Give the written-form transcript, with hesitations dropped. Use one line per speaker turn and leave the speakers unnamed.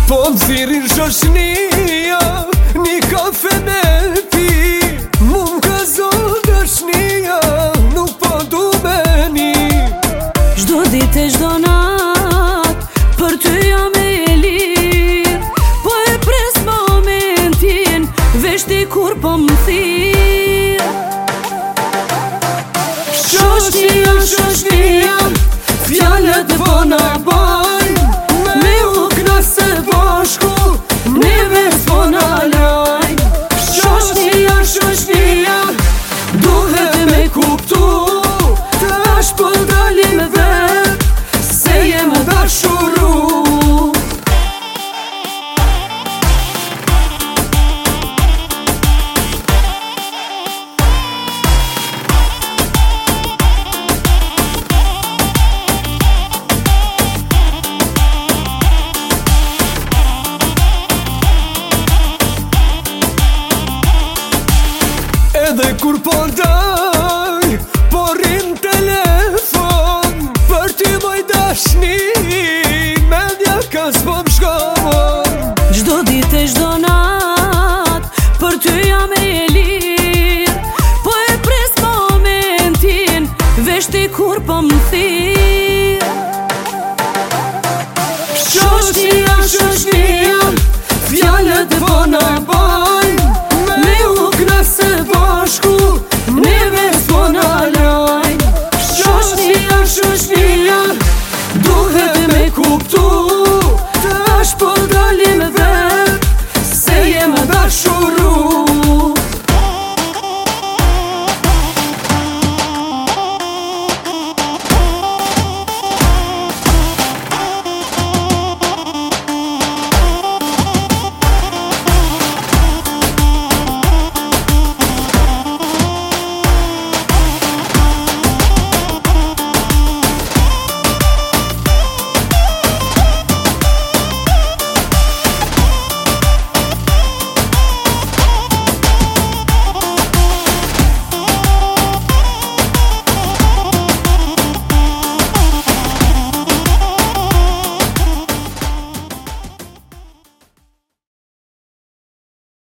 Po m'thirin shoshnia, një kafe me pi. Mu m'ka zon dashnia, nuk po du me ni.
Çdo ditë e çdo nat, për ty jam e lir. Po e pres momentin, veshti kur po m'thirr.
Shoshnia, shoshnia, fjalët vona bajnë, me u knasë bashku, neve s'vona lajnë. Shoshnia, shoshnia, duhet me kuptu, tash po dalim vet, se jem dashuru. Edhe kur po daj, po rrim telefon, për ty moj dashni, mendja ka s'po m'shkon.
Çdo ditë e çdo nat, për ty jam e lir. Po e pres momentin, veshti kur po m'thirr.
Shoshnia, shoshnia, fjalët vona bajnë, me u knasë bashku, neve s'vona lajnë. Shoshnia, shoshnia,